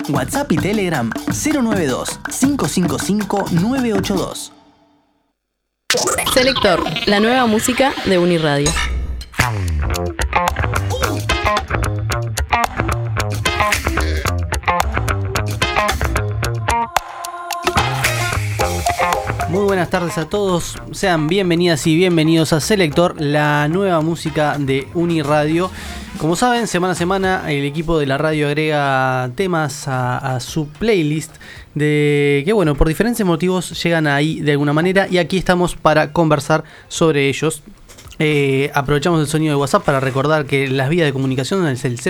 WhatsApp y Telegram 092-555-982. Selector, la nueva música de Uniradio. Muy buenas tardes a todos, sean bienvenidas y bienvenidos a Selector, la nueva música de Uniradio. Como saben, semana a semana el equipo de la radio agrega temas a su playlist de que, bueno, por diferentes motivos llegan ahí de alguna manera y aquí estamos para conversar sobre ellos. Aprovechamos el sonido de WhatsApp para recordar que las vías de comunicación es el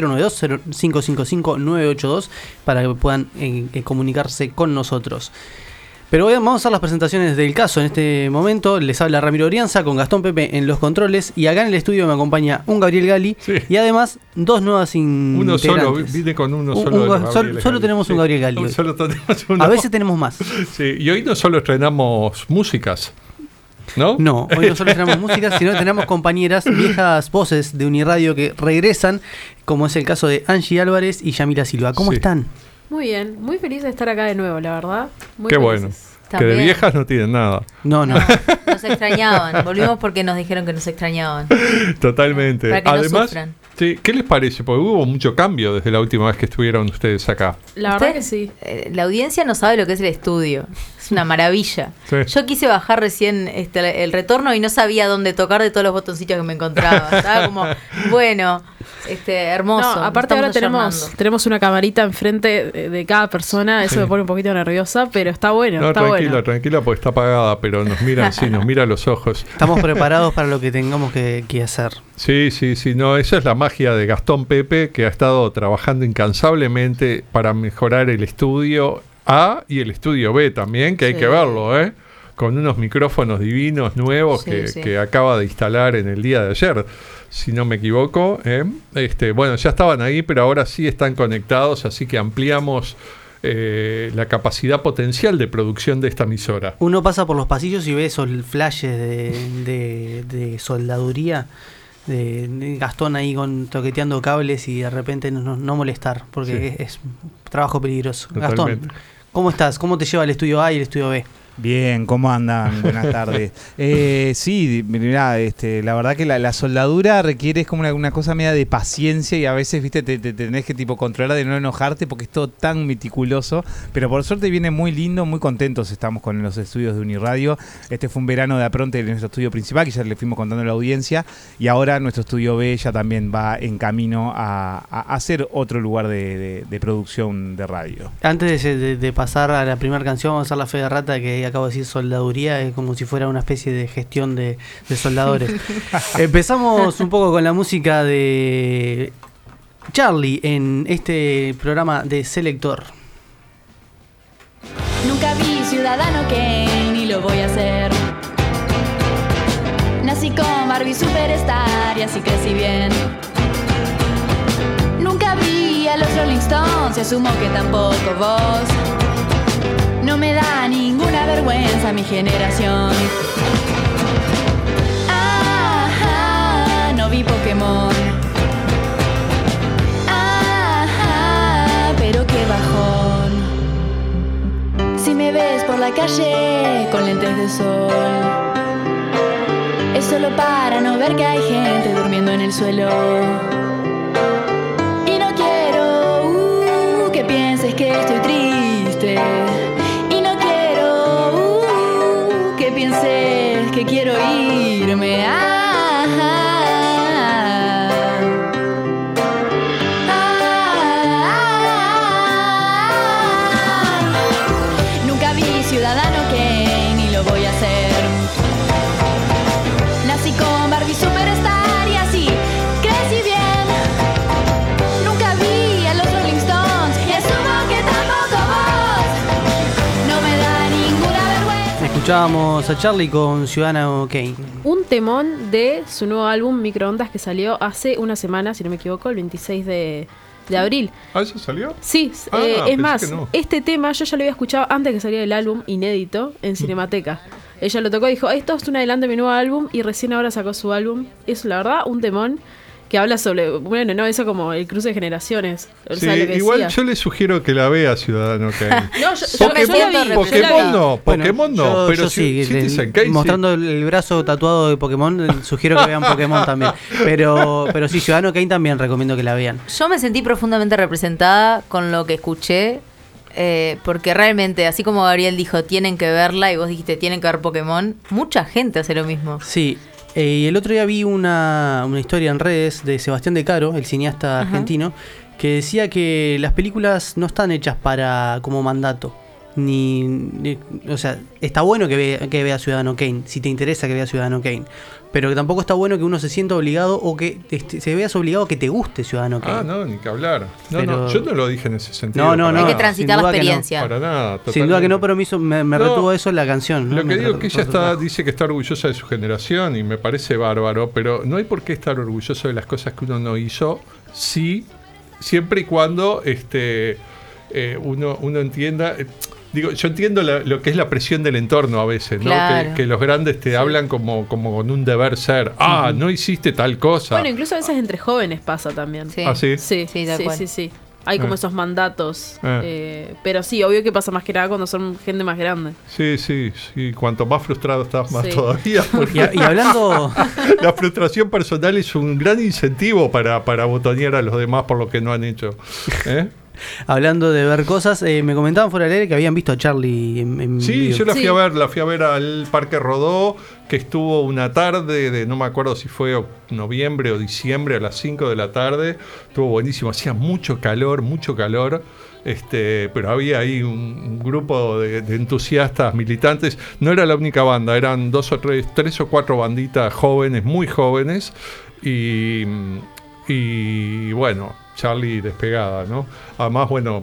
092-555-982 para que puedan comunicarse con nosotros. Pero hoy vamos a hacer las presentaciones del caso. En este momento les habla Ramiro Orianza con Gastón Pepe en los controles. Y acá en el estudio me acompaña un Gabriel Gali. Sí. Y además dos nuevas integrantes. Uno solo, vine con uno solo. Solo tenemos un Gabriel Gali. Solo tenemos uno. A veces tenemos más. Sí, y hoy no solo estrenamos músicas, ¿no? No, hoy no solo estrenamos músicas, sino que tenemos compañeras, viejas voces de Uniradio que regresan, como es el caso de Angie Álvarez y Yamila Silva. ¿Cómo están? Muy bien, muy feliz de estar acá de nuevo, la verdad. Muy Qué felices. bueno. También. Que de viejas no tienen nada. No. Nos extrañaban. Volvimos porque nos dijeron que nos extrañaban. Totalmente. Para que Además, no sufran. Sí, ¿qué les parece? Porque hubo mucho cambio desde la última vez que estuvieron ustedes acá. La verdad que sí. La audiencia no sabe lo que es el estudio. Es una maravilla. Sí. Yo quise bajar recién el retorno y no sabía dónde tocar de todos los botoncitos que me encontraba. Estaba como, bueno, hermoso. No, aparte ahora tenemos una camarita enfrente de cada persona. Eso me pone un poquito nerviosa, pero está bueno. No, está tranquila, porque está apagada, pero nos miran, sí, nos mira a los ojos. Estamos preparados para lo que tengamos que hacer. Sí, no, esa es la magia de Gastón Pepe, que ha estado trabajando incansablemente para mejorar el estudio A y el estudio B también, que hay que verlo, con unos micrófonos divinos nuevos que acaba de instalar en el día de ayer, si no me equivoco. Bueno, ya estaban ahí, pero ahora sí están conectados, así que ampliamos la capacidad potencial de producción de esta emisora. Uno pasa por los pasillos y ve esos flashes de soldaduría de Gastón ahí toqueteando cables y de repente no molestar, porque es trabajo peligroso. Totalmente. Gastón, ¿cómo estás? ¿Cómo te lleva el estudio A y el estudio B? Bien, ¿cómo andan? Buenas tardes. Sí, mirá, la verdad que la soldadura requiere como una cosa media de paciencia y a veces, viste, te tenés que controlar de no enojarte porque es todo tan meticuloso, pero por suerte viene muy lindo, muy contentos estamos con los estudios de Uniradio. Este fue un verano de apronte de nuestro estudio principal, que ya le fuimos contando a la audiencia, y ahora nuestro estudio B ya también va en camino a hacer otro lugar de producción de radio. Antes de pasar a la primera canción, vamos a hacer la fe de rata que acabo de decir soldaduría, es como si fuera una especie de gestión de soldadores. Empezamos un poco con la música de Charlie en este programa de Selector. Nunca vi Ciudadano Kane y lo voy a hacer. Nací con Barbie Superstar y así crecí bien. Nunca vi a los Rolling Stones y asumo que tampoco vos. No me da ninguna vergüenza mi generación. No vi Pokémon. Pero qué bajón. Si me ves por la calle con lentes de sol, es solo para no ver que hay gente durmiendo en el suelo. Y no quiero que pienses que estoy triste. Pienses que quiero irme. Nunca vi Ciudadano Kane y lo voy a hacer. Nací con Barbie Superstar y así crecí bien. Nunca vi a los Rolling Stones y asumo que tampoco vos. No me da ninguna vergüenza. Escuchábamos a Charlie con Ciudadano Kane. Un temón de su nuevo álbum Microondas que salió hace una semana, si no me equivoco, el 26 de abril. ¿Ah, eso salió? Sí, es más, este tema yo ya lo había escuchado antes que saliera el álbum inédito en Cinemateca. Ella lo tocó y dijo, esto es un adelanto de mi nuevo álbum y recién ahora sacó su álbum. Es la verdad un temón. que habla sobre, bueno, no, eso como el cruce de generaciones. O sea, lo que igual decía. yo le sugiero que la vea Ciudadano Kane. No, Yo me siento Pokémon no, Bueno, Pokémon no, pero yo sí, Citizen Kane sí. mostrando el brazo tatuado de Pokémon, sugiero que vean Pokémon también. Pero sí, Ciudadano Kane también recomiendo que la vean. Yo me sentí profundamente representada con lo que escuché, porque realmente, así como Gabriel dijo, tienen que verla, y vos dijiste, tienen que ver Pokémon, mucha gente hace lo mismo. Sí. Y el otro día vi una historia en redes de Sebastián De Caro, el cineasta argentino, que decía que las películas no están hechas como mandato. O sea, está bueno que vea Ciudadano Kane, si te interesa que vea Ciudadano Kane. Pero que tampoco está bueno que uno se sienta obligado o que se veas obligado a que te guste Ciudadano Kane. No, ni que hablar. No, Pero... yo no lo dije en ese sentido. No. Hay que transitar la experiencia. Para nada. Totalmente. Sin duda que no, pero me retuvo eso la canción. Lo ¿no? que digo es que ella dice que está orgullosa de su generación y me parece bárbaro, pero no hay por qué estar orgulloso de las cosas que uno no hizo, siempre y cuando uno entienda... yo entiendo lo que es la presión del entorno a veces, ¿no? Claro. Que los grandes te hablan como con un deber ser. No hiciste tal cosa. Bueno, incluso a veces entre jóvenes pasa también. Sí. ¿Ah, sí? Sí, tal cual. sí. Hay como esos mandatos. Ah. Pero sí, obvio que pasa más que nada cuando son gente más grande. Sí. Cuanto más frustrado estás, más Sí. todavía. Porque Y hablando... la frustración personal es un gran incentivo para botonear a los demás por lo que no han hecho. Hablando de ver cosas, me comentaban fuera del aire que habían visto a Charlie en Sí, vivo. yo la fui a ver al Parque Rodó, que estuvo una tarde de, no me acuerdo si fue noviembre o diciembre, a las 5 de la tarde. Estuvo buenísimo, hacía mucho calor, pero había ahí un grupo de entusiastas, militantes. No era la única banda, eran tres o cuatro banditas jóvenes, muy jóvenes, y bueno, Charlie despegada, ¿no? Además, bueno,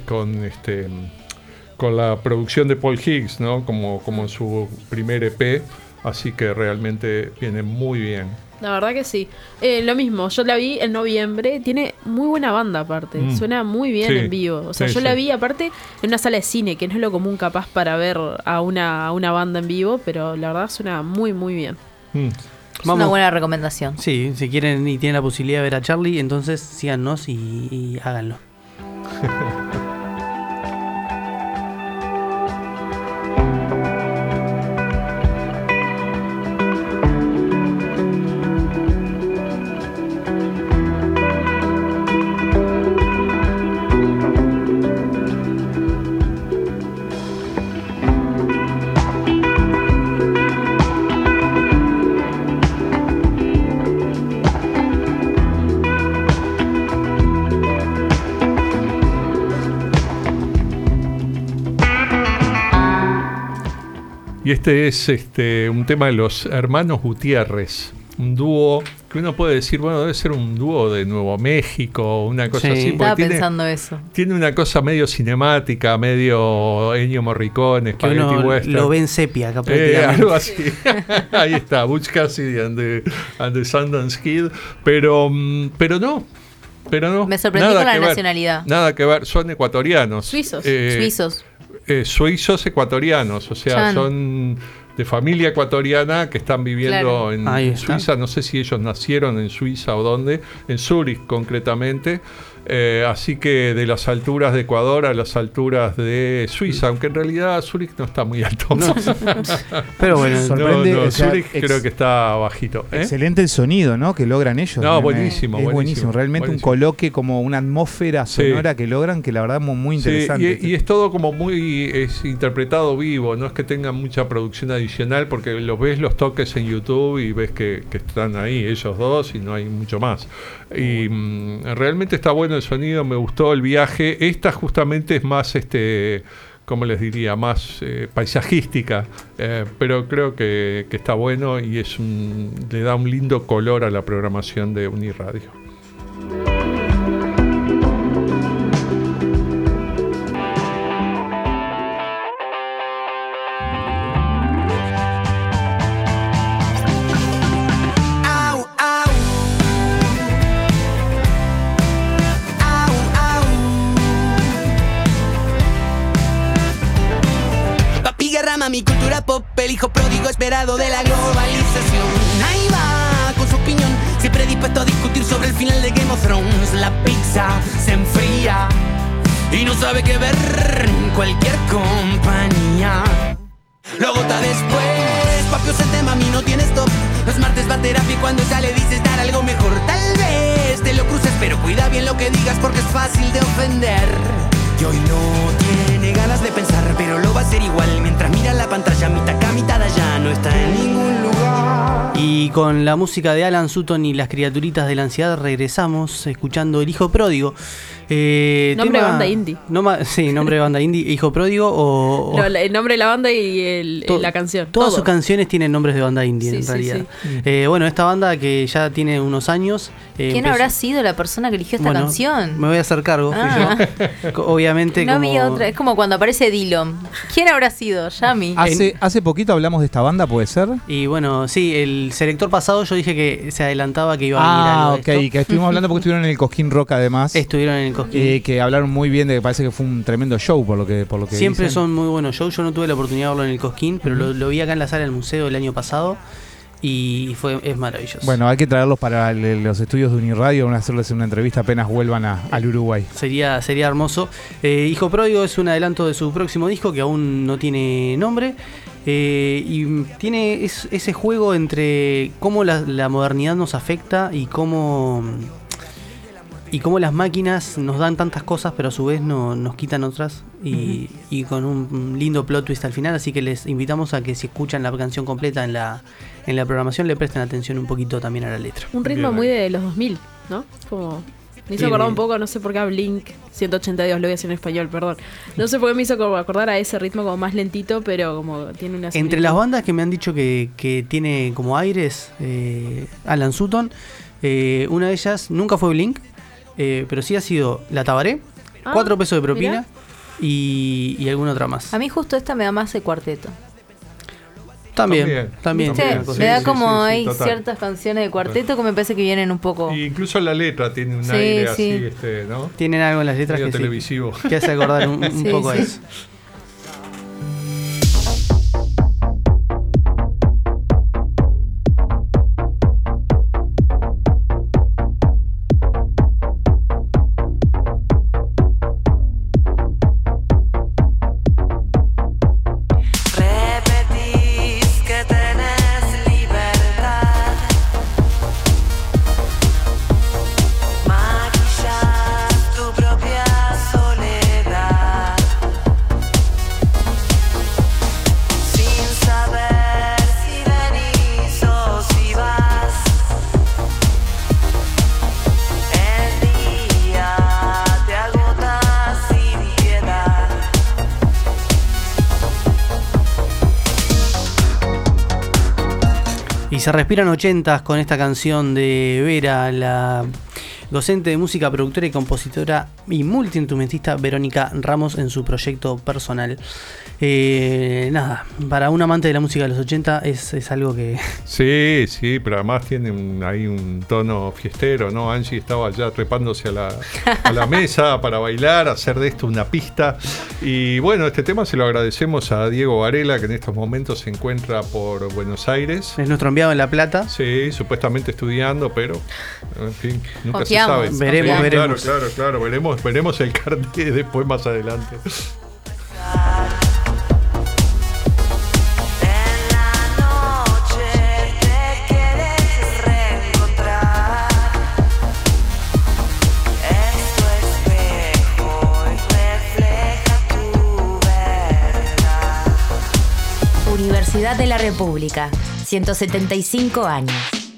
con la producción de Paul Higgs, ¿no? Como en su primer EP, así que realmente viene muy bien. La verdad que sí. Lo mismo, yo la vi en noviembre, tiene muy buena banda aparte, suena muy bien en vivo. O sea, yo la vi aparte en una sala de cine, que no es lo común capaz para ver a una banda en vivo, pero la verdad suena muy, muy bien. Es una buena recomendación. Sí, si quieren y tienen la posibilidad de ver a Charlie, entonces síganos y háganlo. Y este es un tema de los hermanos Gutiérrez, un dúo que uno puede decir, bueno, debe ser un dúo de Nuevo México, una cosa así. Estaba pensando eso. Tiene una cosa medio cinemática, medio Ennio Morricone, que uno western. lo ve en sepia, acá prácticamente. Algo así. Ahí está, Butch Cassidy and the Sundance Kid. Pero no. Me sorprendí con la nacionalidad. Nada que ver, son ecuatorianos. Suizos. Suizos ecuatorianos, o sea, son de familia ecuatoriana que están viviendo en Suiza. No sé si ellos nacieron en Suiza o dónde, en Zúrich concretamente. Así que de las alturas de Ecuador a las alturas de Suiza, aunque en realidad Zúrich no está muy alto. No. Pero bueno, sorprende. O sea, Zúrich creo que está bajito. Excelente el sonido, ¿no? Que logran ellos. No, buenísimo. Es buenísimo. Realmente buenísimo. Un coloque, como una atmósfera sonora que logran, que la verdad es muy interesante. Y es todo como es interpretado vivo, no es que tengan mucha producción adicional, porque ves los toques en YouTube y ves que están ahí ellos dos y no hay mucho más. Y realmente está bueno el sonido, me gustó el viaje. Esta justamente es más, ¿cómo les diría? Más paisajística, pero creo que está bueno y le da un lindo color a la programación de Uniradio. Mi cultura pop, el hijo pródigo esperado de la globalización. Ahí va con su opinión, siempre dispuesto a discutir sobre final de Game of Thrones la pizza se enfría y no sabe qué ver en cualquier compañía. Lo agota después, papi, el tema a mí no tiene stop. Los martes va a terapia y cuando ya le dices dar algo mejor, tal vez te lo cruces, pero cuida bien lo que digas porque es fácil de ofender. Y hoy no tiene ganas de pensar, pero lo va a hacer igual mientras mira la pantalla, mitad acá, mitad allá, no está en ningún lugar. Y con la música de Alan Sutton y las criaturitas de la ansiedad regresamos escuchando El Hijo Pródigo. Nombre de banda indie. Sí, nombre de banda indie. Hijo Pródigo o... No, el nombre de la banda y la canción. Todas sus canciones tienen nombres de banda indie, Sí, en sí, realidad. sí. Bueno, esta banda que ya tiene unos años... ¿Quién habrá sido la persona que eligió esta canción? Me voy a hacer cargo, fui yo. Obviamente no como... había otra. Es como cuando aparece Dillon. ¿Quién habrá sido? Yami. Hace poquito hablamos de esta banda, ¿puede ser? Y bueno, sí, el selector pasado yo dije que se adelantaba que iba a venir algo de esto. Que estuvimos hablando porque estuvieron en el Cosquín Rock además. Estuvieron en el Cosquín. Que hablaron muy bien de que parece que fue un tremendo show por lo que siempre dicen. son muy buenos shows. Yo no tuve la oportunidad de verlo en el Cosquín, pero lo vi acá en la sala del museo el año pasado y es maravilloso. Bueno, hay que traerlos para los estudios de Uniradio, van a hacerles una entrevista apenas vuelvan al Uruguay. Sería hermoso. Hijo Pródigo es un adelanto de su próximo disco que aún no tiene nombre. Y tiene ese juego entre cómo la modernidad nos afecta y cómo las máquinas nos dan tantas cosas pero a su vez nos quitan otras y con un lindo plot twist al final, así que les invitamos a que si escuchan la canción completa en la programación le presten atención un poquito también a la letra. Un ritmo muy de los 2000, ¿no? Como... Me hizo acordar un poco, no sé por qué a Blink 182, lo voy a decir en español, perdón. No sé por qué me hizo como acordar a ese ritmo como más lentito, pero como tiene una... Entre las bandas que me han dicho que tiene como aires, Alan Sutton, una de ellas nunca fue Blink, pero sí ha sido La Tabaré, 4 pesos de propina y alguna otra más. A mí justo esta me da más de cuarteto. También. Me da como hay ciertas canciones de cuarteto que me parece que vienen un poco... Y incluso la letra tiene un aire así, ¿no? Tienen algo en las letras medio que televisivo. Que hace acordar un poco a eso. Y se respiran 80s con esta canción de Vera, la docente de música, productora y compositora y multiinstrumentista Verónica Ramos en su proyecto personal. Nada, para un amante de la música de los 80 es algo que... Sí, pero además tiene ahí un tono fiestero, ¿no? Angie estaba ya trepándose a la mesa para bailar, hacer de esto una pista. Y bueno, este tema se lo agradecemos a Diego Varela, que en estos momentos se encuentra por Buenos Aires. Es nuestro enviado en La Plata. Sí, supuestamente estudiando, pero en fin, nunca Confiamos, se sabe. Veremos. Claro, veremos el cartel después más adelante. Universidad de la República, 175 años.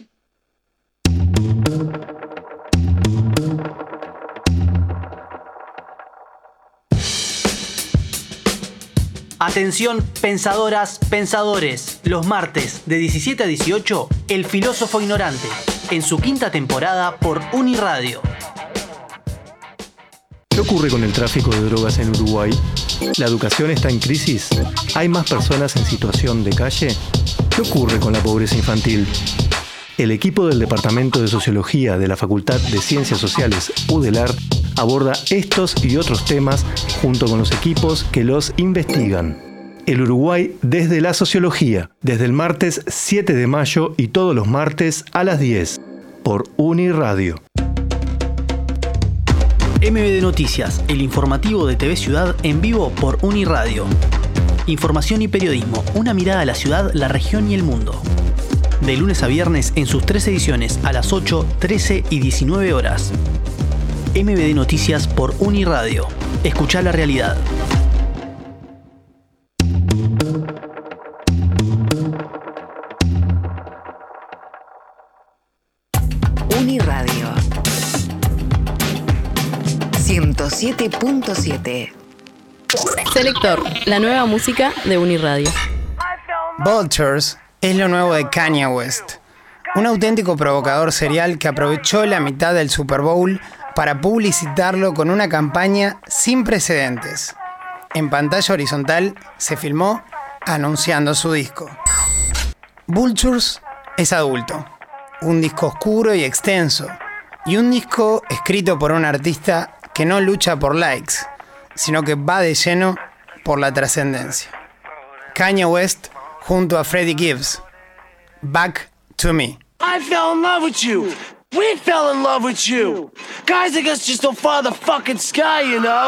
Atención, pensadoras, pensadores. Los martes de 17 a 18, El Filósofo Ignorante, en su quinta temporada por Uniradio. ¿Qué ocurre con el tráfico de drogas en Uruguay? ¿La educación está en crisis? ¿Hay más personas en situación de calle? ¿Qué ocurre con la pobreza infantil? El equipo del Departamento de Sociología de la Facultad de Ciencias Sociales UDELAR aborda estos y otros temas junto con los equipos que los investigan. El Uruguay desde la sociología, desde el martes 7 de mayo y todos los martes a las 10, por Uniradio. MBD Noticias, el informativo de TV Ciudad en vivo por Uniradio. Información y periodismo, una mirada a la ciudad, la región y el mundo. De lunes a viernes en sus 3 ediciones a las 8, 13 y 19 horas. MBD Noticias por Uniradio. Escuchá la realidad. Uniradio 107.7. Selector, la nueva música de Uniradio. Vultures es lo nuevo de Kanye West, un auténtico provocador serial que aprovechó la mitad del Super Bowl para publicitarlo con una campaña sin precedentes. En pantalla horizontal se filmó anunciando su disco. Vultures es adulto, un disco oscuro y extenso, y un disco escrito por un artista que no lucha por likes, sino que va de lleno por la trascendencia. Kanye West junto a Freddie Gibbs. Back to Me. I fell in love with you. We fell in love with you. Guys like us just don't follow the fucking sky, you know?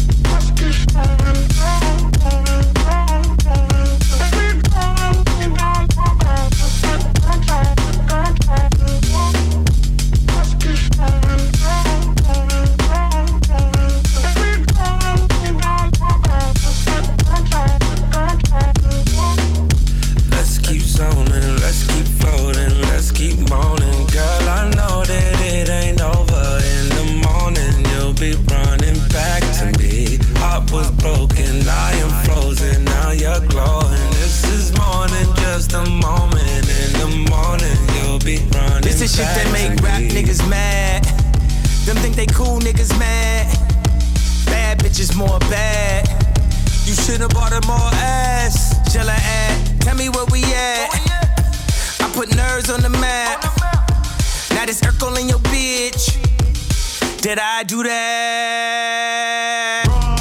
Shit that make rap niggas mad. Them think they cool niggas mad. Bad bitches more bad. You should've bought her more ass. Shall I add? Tell me where we at. I put nerves on the map. Now this Urkel in your bitch. Did I do that?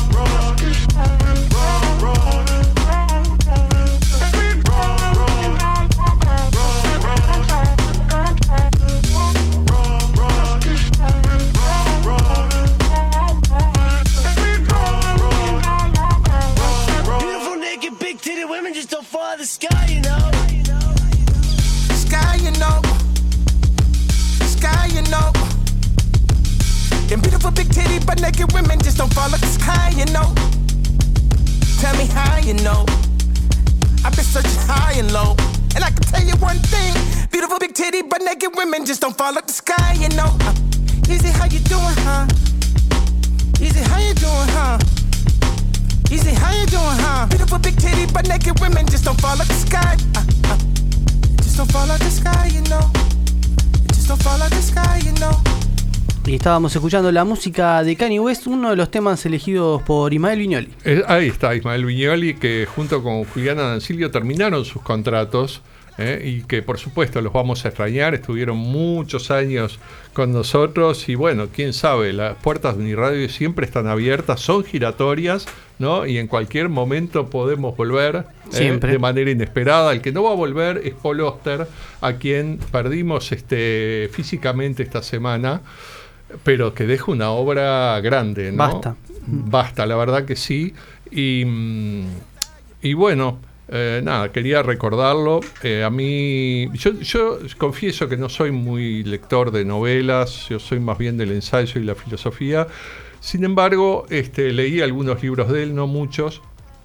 The sky, you know. Sky, you know. Sky, you know. Them beautiful big titty but naked women just don't follow the sky, you know. Tell me how you know. I've been searching high and low, and I can tell you one thing: beautiful big titty but naked women just don't follow the sky, you know. Easy, how you doing, huh? Easy, how you doing, huh? Easy, how you doing, huh? Beautiful big titty but naked women just don't follow the sky. Just don't follow the sky, you know. Just don't follow the sky, you know. Y estábamos escuchando la música de Kanye West, uno de los temas elegidos por Ismael Viñoli. Ahí está Ismael Viñoli, que junto con Juliana Dancilio terminaron sus contratos. Y que por supuesto los vamos a extrañar. Estuvieron muchos años con nosotros y bueno, quién sabe, las puertas de Uniradio siempre están abiertas, son giratorias, ¿no? Y en cualquier momento podemos volver de manera inesperada. El que no va a volver es Paul Oster, a quien perdimos físicamente esta semana, pero que deja una obra grande, ¿no? Basta, la verdad que sí. Y bueno, nada, quería recordarlo. A mí, yo confieso que no soy muy lector de novelas, yo soy más bien del ensayo y la filosofía. Sin embargo, leí algunos libros de él, no muchos.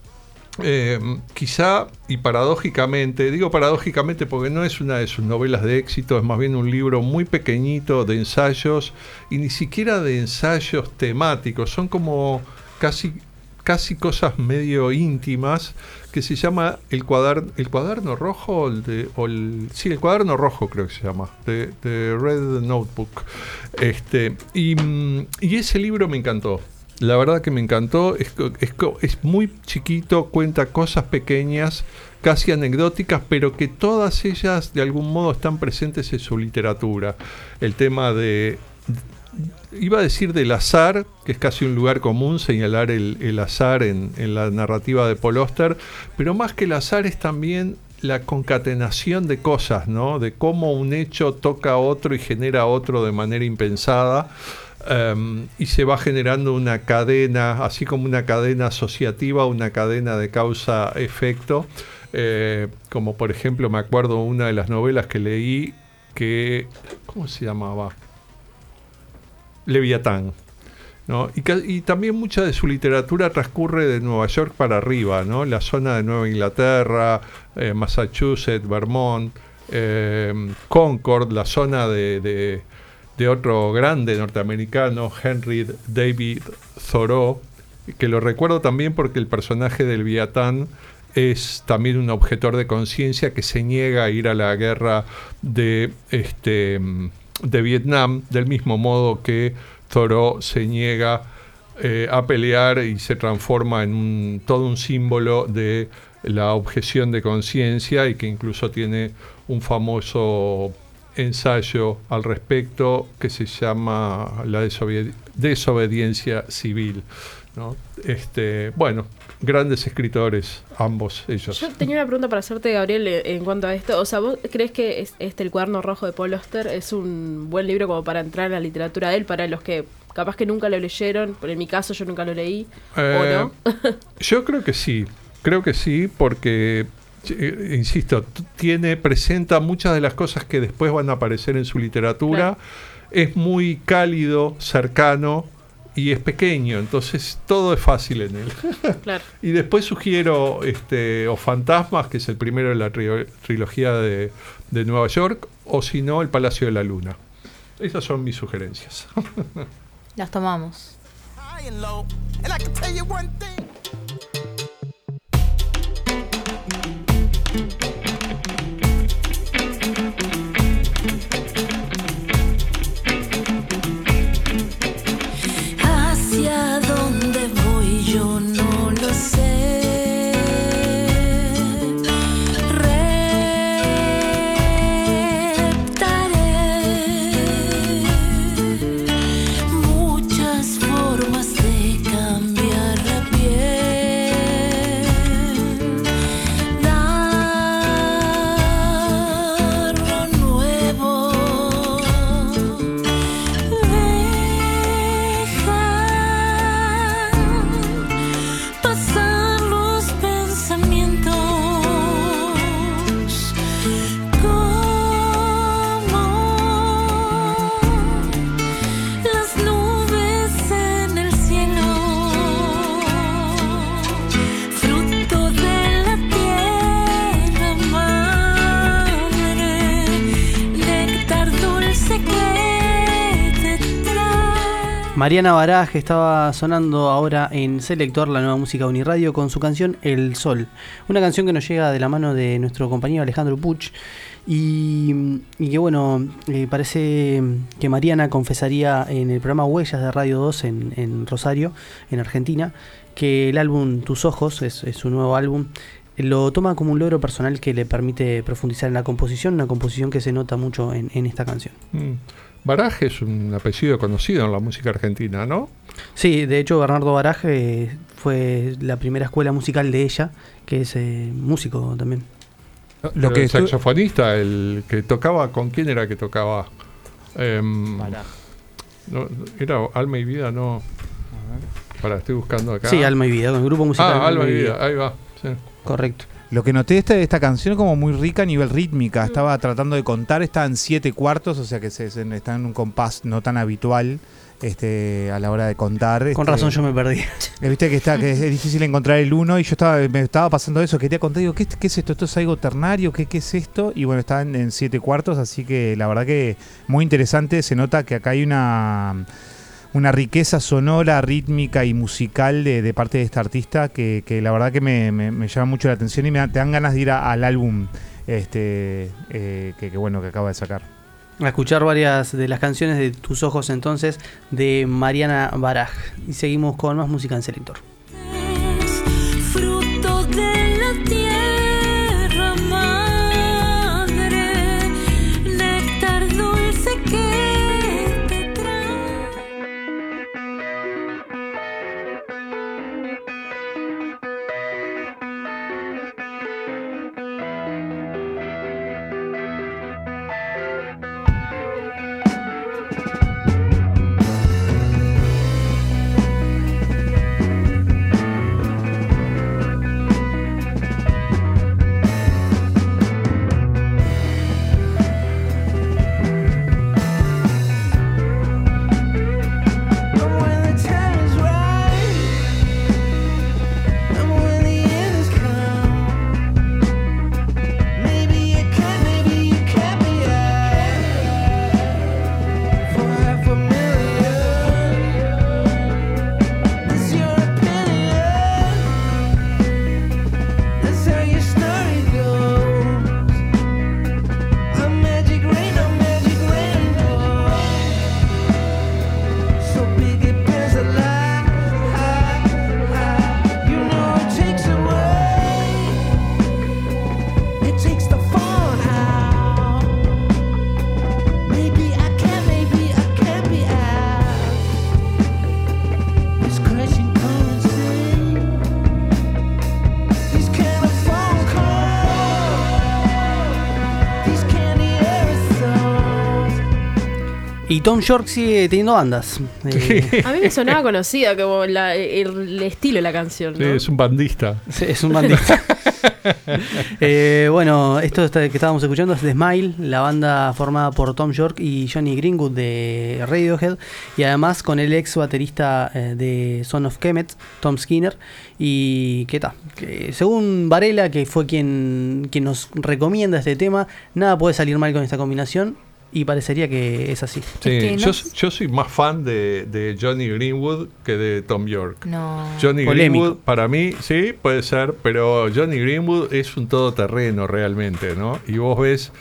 Quizá, y paradójicamente, digo paradójicamente porque no es una de sus novelas de éxito, es más bien un libro muy pequeñito de ensayos, y ni siquiera de ensayos temáticos, son como casi cosas medio íntimas, que se llama el cuaderno rojo, el cuaderno rojo creo que se llama, The Red Notebook. Y ese libro me encantó. La verdad que me encantó. Es muy chiquito, cuenta cosas pequeñas, casi anecdóticas, pero que todas ellas de algún modo están presentes en su literatura. El tema iba a decir del azar, que es casi un lugar común señalar el azar en la narrativa de Paul Oster, pero más que el azar es también la concatenación de cosas, ¿no? De cómo un hecho toca a otro y genera a otro de manera impensada. y se va generando una cadena, así como una cadena asociativa, una cadena de causa-efecto, como por ejemplo me acuerdo una de las novelas que leí que, ¿cómo se llamaba? Leviatán, ¿no? Y también mucha de su literatura transcurre de Nueva York para arriba, ¿no? La zona de Nueva Inglaterra, Massachusetts, Vermont, Concord, la zona de otro grande norteamericano, Henry David Thoreau, que lo recuerdo también porque el personaje del Leviatán es también un objetor de conciencia que se niega a ir a la guerra de Vietnam, del mismo modo que Thoreau se niega a pelear y se transforma en todo un símbolo de la objeción de conciencia, y que incluso tiene un famoso ensayo al respecto que se llama La desobediencia civil, ¿no? Bueno, grandes escritores, ambos ellos. Yo tenía una pregunta para hacerte, Gabriel, en cuanto a esto. O sea, ¿vos crees que El Cuaderno Rojo de Paul Auster es un buen libro como para entrar en la literatura de él, para los que capaz que nunca lo leyeron? Pero en mi caso yo nunca lo leí, ¿o no? Yo creo que sí, porque insisto, presenta muchas de las cosas que después van a aparecer en su literatura. Claro. Es muy cálido, cercano, y es pequeño, entonces todo es fácil en él. Claro. Y después sugiero O Fantasmas, que es el primero de la trilogía de Nueva York, o si no, El Palacio de la Luna. Esas son mis sugerencias. Las tomamos. Hacia dónde voy yo no lo sé. Reptaré muchas formas de cambiar la piel, dar lo nuevo. Pasar los pensamientos como las nubes en el cielo, fruto de la tierra madre, néctar dulce que te trae. Mariana Baraj estaba sonando ahora en Selector, la nueva música de Uniradio, con su canción El Sol. Una canción que nos llega de la mano de nuestro compañero Alejandro Puch. Y que bueno, parece que Mariana confesaría en el programa Huellas de Radio 2 en Rosario, en Argentina, que el álbum Tus Ojos, es su nuevo álbum, lo toma como un logro personal que le permite profundizar en la composición, una composición que se nota mucho en esta canción. Baraj es un apellido conocido en la música argentina, ¿no? Sí, de hecho Bernardo Baraj fue la primera escuela musical de ella, que es músico también. Lo que el saxofonista, el que tocaba, ¿con quién era que tocaba? Baraj. No, era Alma y Vida, no. Estoy buscando acá. Sí, Alma y Vida, con el grupo musical. Alma y Vida, ahí va. Sí. Correcto. Lo que noté de esta canción como muy rica a nivel rítmica. Estaba tratando de contar, está en 7/4, o sea que está en un compás no tan habitual a la hora de contar. Con razón yo me perdí. Viste que es difícil encontrar el 1 y yo me estaba pasando eso, quería contar, digo, ¿qué es esto? ¿Esto es algo ternario? ¿Qué es esto? Y bueno, está en 7/4, así que la verdad que muy interesante. Se nota que acá hay una riqueza sonora, rítmica y musical de parte de esta artista que la verdad que me llama mucho la atención y te dan ganas de ir al álbum que acaba de sacar. A escuchar varias de las canciones de Tus Ojos entonces, de Mariana Baraj. Y seguimos con más música en Selector. Fruto de la tierra madre, néctar dulce que te trae. Y Tom York sigue teniendo bandas. A mí me sonaba conocida como el estilo de la canción, ¿no? Sí, es un bandista. Sí, es un bandista. Bueno, esto que estábamos escuchando es The Smile, la banda formada por Tom York y Johnny Greenwood de Radiohead, y además con el ex baterista de Son of Kemet, Tom Skinner. Y ¿qué tal? Según Varela, que fue quien nos recomienda este tema, nada puede salir mal con esta combinación. Y parecería que es así. Sí, Es que no... yo soy más fan de Johnny Greenwood que de Tom York. No. Johnny Polémico. Greenwood, para mí, sí, puede ser, pero Johnny Greenwood es un todoterreno realmente, ¿no? Y vos ves,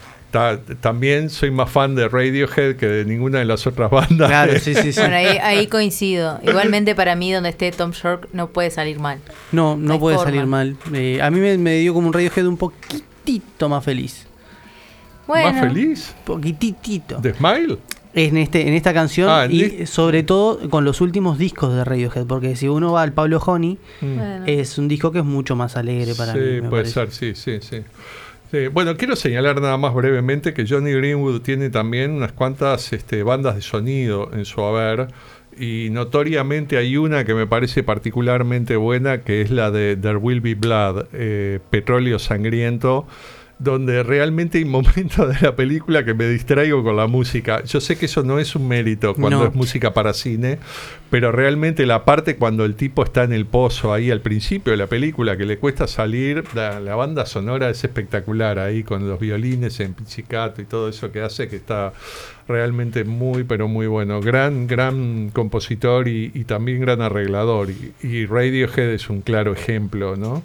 también soy más fan de Radiohead que de ninguna de las otras bandas. Claro, sí. Bueno, ahí coincido. Igualmente para mí, donde esté Tom York, no puede salir mal. No puede forma. salir mal. A mí me dio como un Radiohead un poquitito más feliz. Bueno. ¿Más feliz? Poquitito. ¿The Smile? En esta canción y este. sobre todo con los últimos discos de Radiohead, porque si uno va al Pablo Honey, Bueno. es un disco que es mucho más alegre para mí. Sí, me puede parece. ser, sí. Bueno, quiero señalar nada más brevemente que Johnny Greenwood tiene también unas cuantas bandas de sonido en su haber, y notoriamente hay una que me parece particularmente buena, que es la de There Will Be Blood, Petróleo Sangriento, donde realmente hay momentos de la película que me distraigo con la música. Yo sé que eso no es un mérito cuando es música para cine, pero realmente la parte cuando el tipo está en el pozo ahí al principio de la película, que le cuesta salir, la banda sonora es espectacular ahí, con los violines en pizzicato y todo eso que hace, que está realmente muy, pero muy bueno. Gran compositor y también gran arreglador. Y Radiohead es un claro ejemplo, ¿no?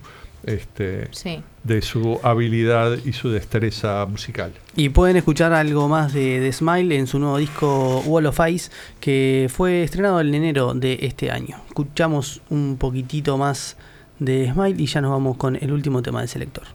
Sí. De su habilidad y su destreza musical. Y pueden escuchar algo más de The Smile en su nuevo disco Wall of Ice, que fue estrenado en enero de este año. Escuchamos un poquitito más de Smile y ya nos vamos con el último tema del selector.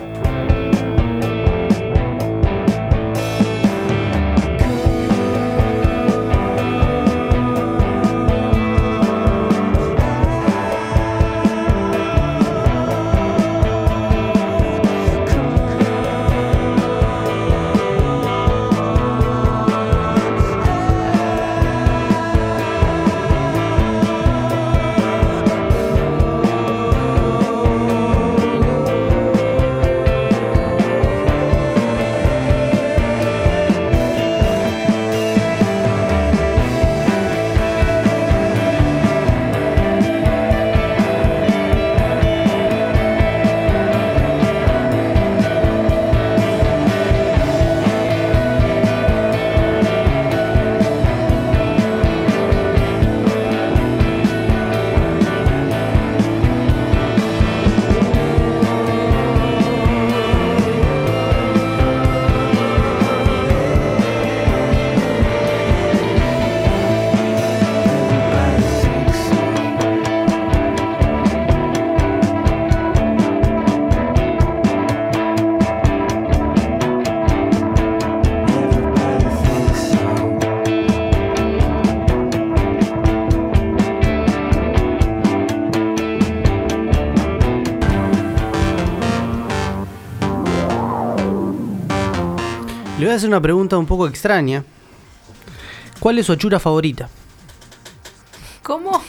Le voy a hacer una pregunta un poco extraña. ¿Cuál es su achura favorita? ¿Cómo?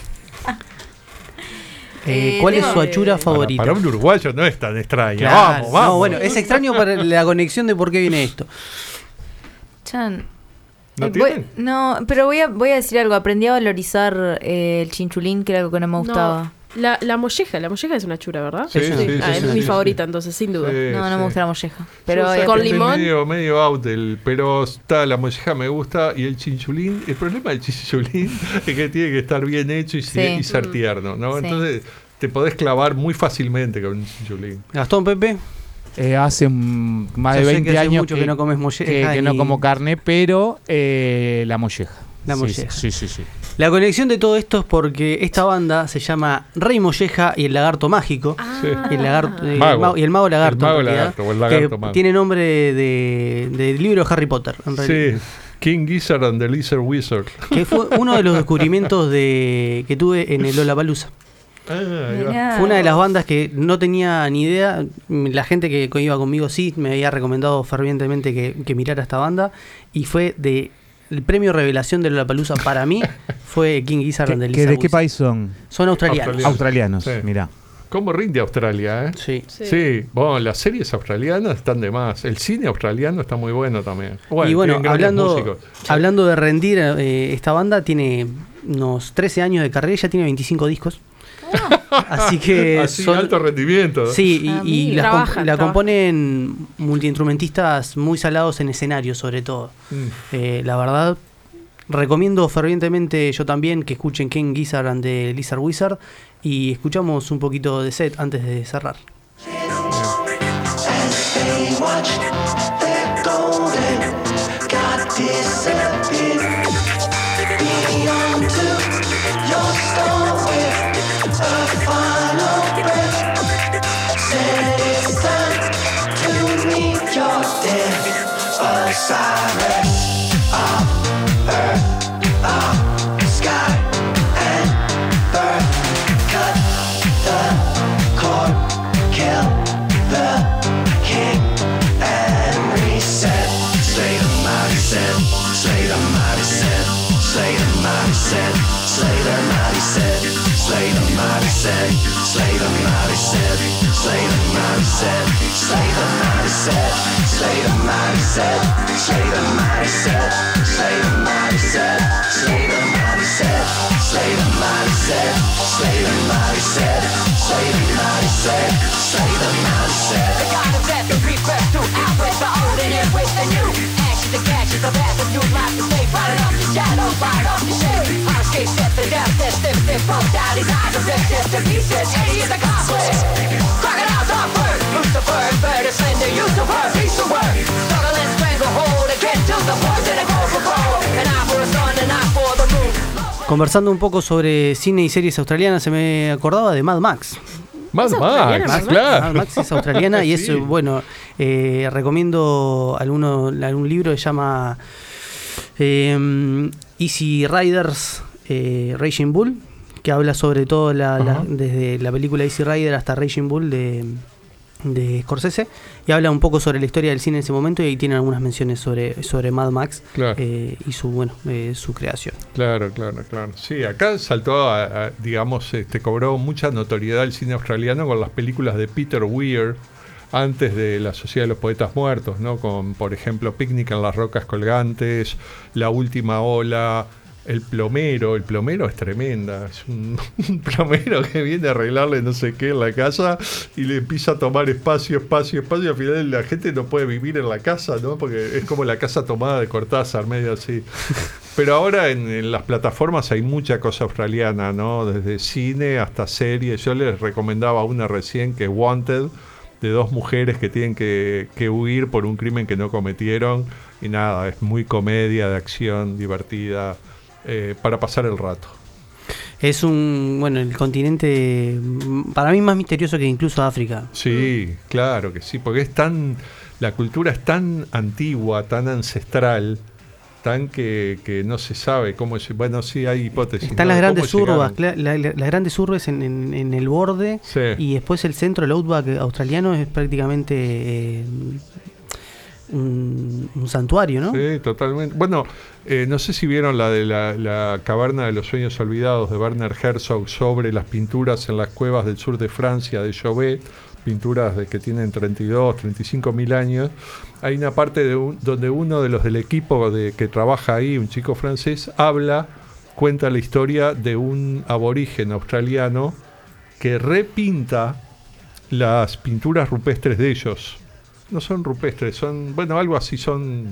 ¿Cuál es su achura favorita? Para un uruguayo no es tan extraño. Claro, Vamos. No, bueno, es extraño para la conexión de por qué viene esto. Chan. ¿No tienen? No, pero voy a decir algo. Aprendí a valorizar el chinchulín, que era algo que no me gustaba. La molleja es una chura, ¿verdad? Sí, es mi favorita, entonces, sin duda. No me gusta la molleja. Pero con limón. Medio out, pero la molleja me gusta, y el chinchulín, el problema del chinchulín es que tiene que estar bien hecho y ser tierno, ¿no? Sí. Entonces te podés clavar muy fácilmente con un chinchulín. Gastón, Pepe. Hace más de 20 años que no comes molleja. Que no como carne, pero la molleja. La molleja. Sí. La conexión de todo esto es porque esta banda se llama Rey Molleja y el Lagarto Mágico. Sí. Y el Mago Lagarto. El Mago Lagarto, o el Lagarto que Mago. tiene nombre del libro de Harry Potter, en realidad. Sí. King Gizzard and the Lizard Wizard. Que fue uno de los descubrimientos que tuve en el Lollapalooza. Fue una de las bandas que no tenía ni idea. La gente que iba conmigo sí me había recomendado fervientemente que mirara esta banda. Y fue de el premio revelación de Lollapalooza para mí fue King Gizzard and the Lizard ¿De Wizard. qué país son? Son australianos. Australianos, Sí. mirá. ¿Cómo rinde Australia, eh? Sí. Sí, bueno, las series australianas están de más. El cine australiano está muy bueno también. Y bueno, tienen grandes músicos. hablando de rendir, esta banda tiene unos 13 años de carrera y ya tiene 25 discos. Así que Así, alto rendimiento. Sí, y la trabajan. componen multiinstrumentistas muy salados en escenario, sobre todo. La verdad, recomiendo fervientemente yo también que escuchen King Gizzard and the Lizard Wizard y escuchamos un poquito de set antes de cerrar. Conversando un poco sobre cine y series australianas, se me acordaba de Mad Max. Mad Max, claro. Mad Max es australiana y es, Sí. bueno, recomiendo algún libro que se llama Easy Riders Raging Bull, que habla sobre todo desde la película Easy Rider hasta Raging Bull de Scorsese, y habla un poco sobre la historia del cine en ese momento, y ahí tiene algunas menciones sobre Mad Max, Claro. y su creación. Claro. Sí, acá saltó, digamos, cobró mucha notoriedad el cine australiano con las películas de Peter Weir antes de La Sociedad de los Poetas Muertos, ¿no? Con, por ejemplo, Picnic en las Rocas Colgantes, La Última Ola, El Plomero es tremenda, es un plomero que viene a arreglarle no sé qué en la casa y le empieza a tomar espacio, y al final la gente no puede vivir en la casa, ¿no? Porque es como la casa tomada de Cortázar, medio así. Pero ahora en las plataformas hay mucha cosa australiana, ¿no? Desde cine hasta series. Yo les recomendaba una recién que es Wanted, de dos mujeres que tienen que huir por un crimen que no cometieron, y nada, es muy comedia de acción, divertida, para pasar el rato. Es el continente para mí más misterioso que incluso África. Sí, claro que sí, porque la cultura es tan antigua, tan ancestral, tan que no se sabe cómo es. Bueno, sí hay hipótesis. Están ¿no? las grandes ¿Cómo urbas, llegaron? las grandes urbes en el borde, Sí. y después el centro, el outback australiano, es prácticamente un santuario, ¿no? Sí, totalmente. Bueno, no sé si vieron la de la Caverna de los Sueños Olvidados de Werner Herzog sobre las pinturas en las cuevas del sur de Francia, de Chauvet, pinturas que tienen 32, 35 mil años. Hay una parte donde uno de los del equipo que trabaja ahí, un chico francés, cuenta la historia de un aborigen australiano que repinta las pinturas rupestres de ellos. No son rupestres, son, bueno, algo así, son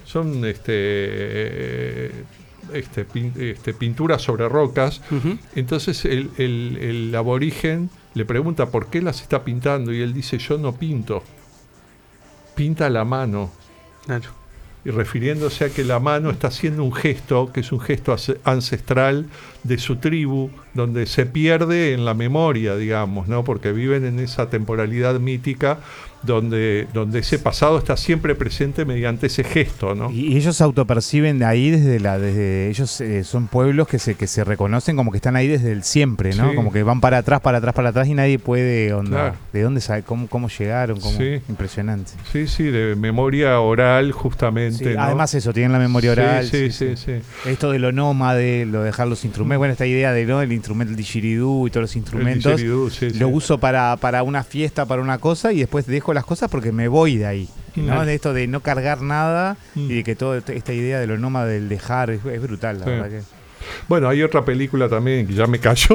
pinturas sobre rocas. Uh-huh. Entonces el aborigen le pregunta por qué las está pintando, y él dice: yo no pinto, pinta la mano. Claro. Y refiriéndose a que la mano está haciendo un gesto, que es un gesto ancestral de su tribu, donde se pierde en la memoria, digamos, ¿no? Porque viven en esa temporalidad mítica donde ese pasado está siempre presente mediante ese gesto, ¿no? Y ellos se autoperciben de ahí desde ellos son pueblos que se reconocen como que están ahí desde el siempre, ¿no? Sí. Como que van para atrás y nadie puede Claro. ¿De dónde sabe cómo llegaron? Sí. Impresionante. Sí, de memoria oral justamente, Sí, ¿no? además eso, tienen la memoria oral. Sí. Esto de lo nómade, lo de dejar los instrumentos, bueno, esta idea de, ¿no?, el instrumento, el didgeridoo y todos los instrumentos, didgeridoo, sí. lo uso para una fiesta, para una cosa, y después dejo las cosas porque me voy de ahí, ¿no? Claro. De esto de no cargar nada y de que toda esta idea de lo nómade, del dejar, es brutal, la verdad que... Bueno, hay otra película también que ya me cayó.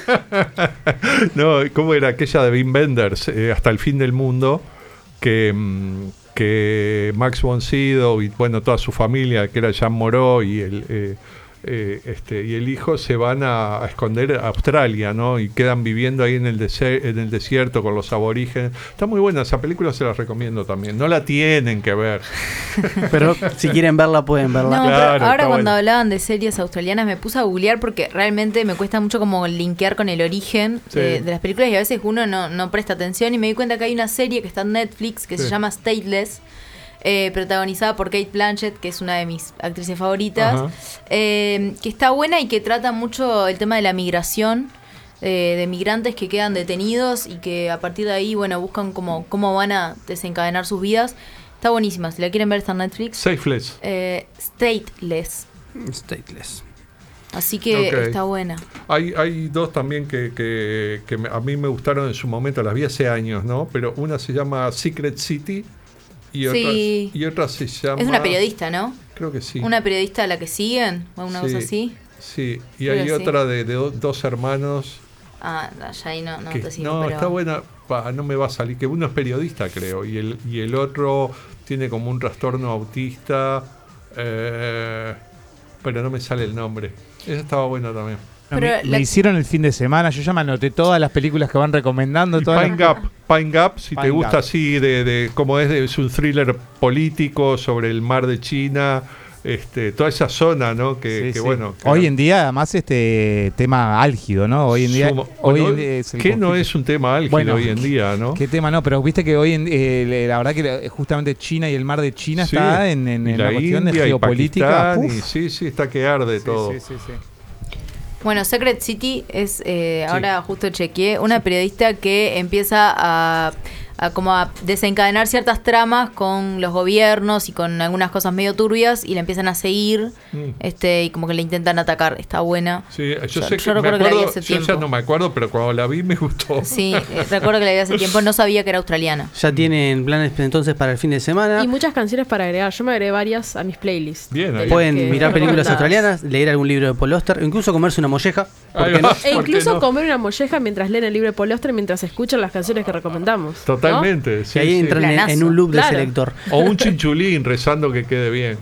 No, ¿cómo era aquella de Wim Wenders, Hasta el fin del mundo? Que Max von Sydow y bueno, toda su familia, que era Jean Moreau y el hijo, se van a esconder a Australia, ¿no? Y quedan viviendo ahí en el desierto con los aborígenes. Está muy buena esa película, se la recomiendo también. No la tienen que ver. Pero si quieren verla, pueden verla. No, Claro, pero ahora está cuando bueno. hablaban de series australianas me puse a googlear porque realmente me cuesta mucho como linkear con el origen Sí. de las películas y a veces uno no presta atención y me di cuenta que hay una serie que está en Netflix que Sí. se llama Stateless, protagonizada por Kate Blanchett, que es una de mis actrices favoritas, Ajá. que está buena y que trata mucho el tema de la migración, de migrantes que quedan detenidos y que a partir de ahí, bueno, buscan cómo van a desencadenar sus vidas. Está buenísima, si la quieren ver está en Netflix. Safeless. Stateless. Así que Ok. está buena. Hay dos también que a mí me gustaron en su momento, las vi hace años, ¿no? Pero una se llama Secret City y Sí. otra se llama... Es una periodista, ¿no? Creo que sí. Una periodista a la que siguen, o una Sí. cosa así. Sí, y Creo hay que sí. otra de dos hermanos. Ah, ya ahí no Que, te sigo, no, pero... está buena, no me va a salir, que uno es periodista, creo, y el otro tiene como un trastorno autista, pero no me sale el nombre. Esa estaba buena también. No, Pero me hicieron el fin de semana, yo ya me anoté todas las películas que van recomendando. Y todas Pine las... Gap, si te Pine gusta Gap. así, de como es un thriller político sobre el mar de China, toda esa zona, ¿no? Que Sí. bueno. que Hoy en día, además, tema álgido, ¿no? Hoy en día. Es el ¿Qué no conflicto. es un tema álgido Bueno, hoy en día, no? ¿Qué tema no? Pero viste que hoy la verdad que justamente China y el mar de China Sí. está en Y la cuestión de India y geopolítica. Pakistán, sí, está que arde todo. Sí. Bueno, Secret City es, ahora justo chequeé, una periodista que empieza a desencadenar ciertas tramas con los gobiernos y con algunas cosas medio turbias y la empiezan a seguir y como que la intentan atacar. Está buena. Sí, yo recuerdo que la vi hace yo tiempo. ya no me acuerdo, pero cuando la vi me gustó. Sí, recuerdo que la vi hace tiempo, no sabía que era australiana. Ya tienen planes entonces para el fin de semana. Y muchas canciones para agregar. Yo me agregué varias a mis playlists. Bien, ahí. Pueden que mirar películas recomendadas. australianas, leer algún libro de Paul Auster, o incluso comerse una molleja. ¿Por Ahí qué va. no? E ¿Por qué incluso no? comer una molleja mientras leen el libro de Paul Auster, mientras escuchan las canciones que recomendamos. ¿no? Totalmente. Y ahí entran en un loop de Claro. selector. O un chinchulín rezando que quede bien.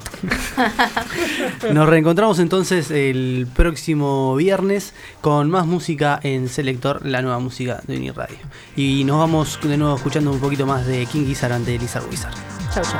Nos reencontramos entonces el próximo viernes con más música en Selector, la nueva música de Uniradio. Y nos vamos de nuevo escuchando un poquito más de King Gizzard ante Lizard Wizard. Chau, chau.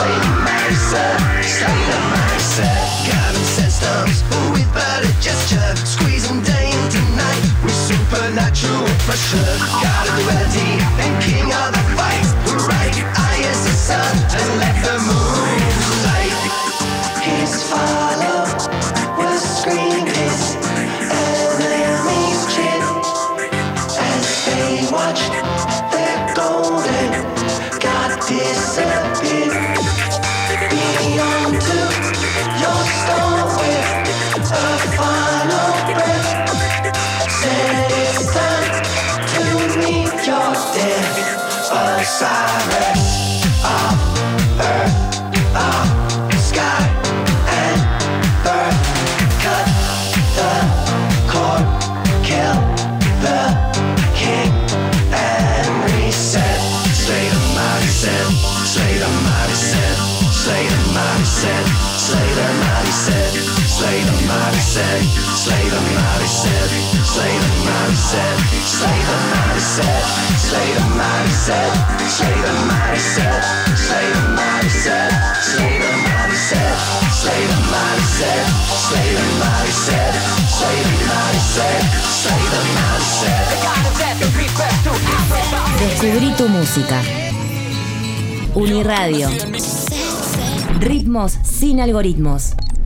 Systems, we'd better just pressure, God of duality and king of the fight. Right eye is the sun and let the moon light. His follow will scream his enemies chant as they watch their golden God disappear beyond to your storm with a final breath. Said it's time to meet your death. Osiris of earth, of sky and birth. Cut the cord, kill the king and reset. Slay the mighty set, slay the mighty set, slay the mighty set, slay the mighty set, slay the mighty set, slay the mighty set, slay the mighty set, slay the mighty set, slay the mighty set, slay the mighty set, slay the mighty set, slay the mighty set, slay the mighty set, slay the mighty set, slay the mighty set, slay the mighty set. Descubrí tu música. Uniradio. Ritmos sin algoritmos.